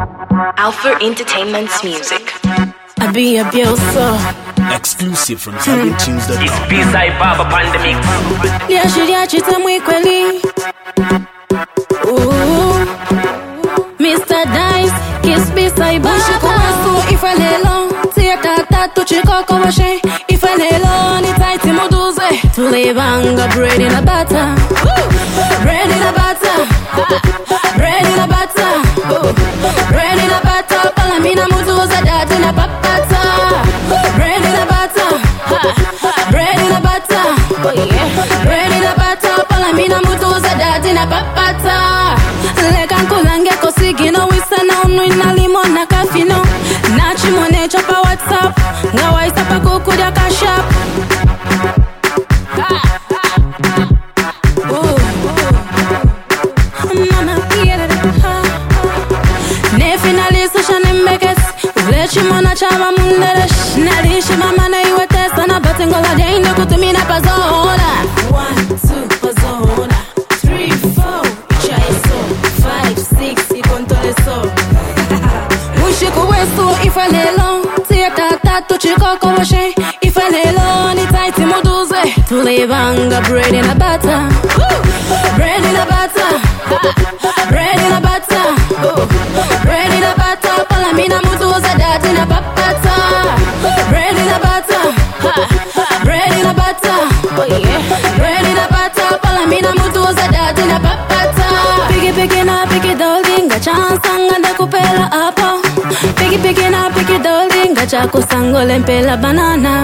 Alpha Entertainment's music. I be a bioso. Exclusive from ZambianTunes.com. It's B-side Baba Pandemic. Liachi tamwi kweli. Ooh, Mr. Dice, kiss B-side Baba. Ushikuwesu ifalelo, tiyata tatu chikoko washe. Ifalelo ni taiti muduze. Tulibanga bread in a butter. Bread in a butter. Bread in a butter. Bread in a butter. Palamina muduze dati na papata. Bread in a butter. Bread in a butter. Oh yeah. Bread in a butter. Palamina muduze dati na papata. Lekan kulange kosigino wisana unu ina limon na kafino. Nachi mone chapa WhatsApp. Ngawa isapa kukudia kashap. Chimona chama munderesh nalishi mama na iwe testa na batengola jainde kutumina pazola 1, 2 pazola 3, 4 chaiso 5, 6 ikontoleso Ushikuwesu ifalelo tiyata tatu chikoko washe ifalelo ni taiti muduze tulibanga bread in a butter bread in a butter bread in a butter bread in a butter palamina muduze dati na papata bread in a butter bread in a butter oh yeah bread in a butter palamina muduze dati na papata pigi na pigi dolinga chansanga ndakupela hapo pigi na pigi dolinga chako sangole mpela banana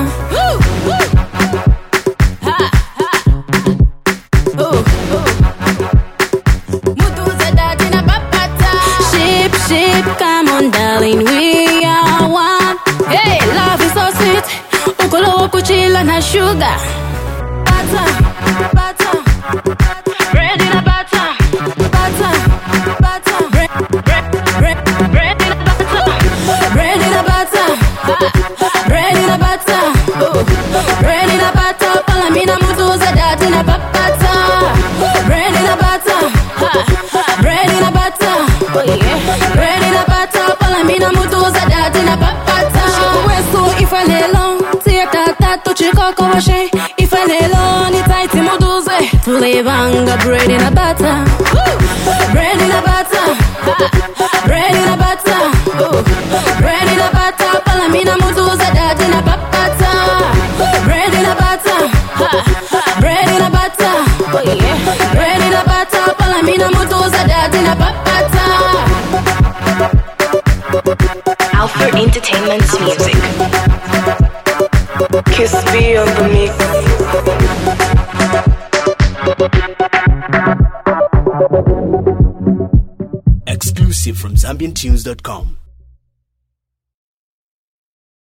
Come on, darling, we are one. Hey, love is so sweet. Ukolo kuchila na sugar. Butter, butter, bread in a butter, butter, butter, bread in a butter, bread in a butter, bread in a butter, bread in a butter. Palamina muduze dati na papata. Bread in a butter, bread in a butter, oh yeah. Bread in a butter, palamina muduze dati na papata. Ushikuwesu ifalelo, tiyata tatu chikoko washe. Ifalelo ni taiti muduze, tulibanga bread in a butter. Bread in a butter, bread in a butter, bread in a butter, palamina muduze dati na papata. Bread in a butter, bread in a butter, oh yeah. Bread in a butter, palamina muduze dati na papata. Alpha Entertainment's music. Kiss B on the mix. Exclusive from ZambianTunes.com.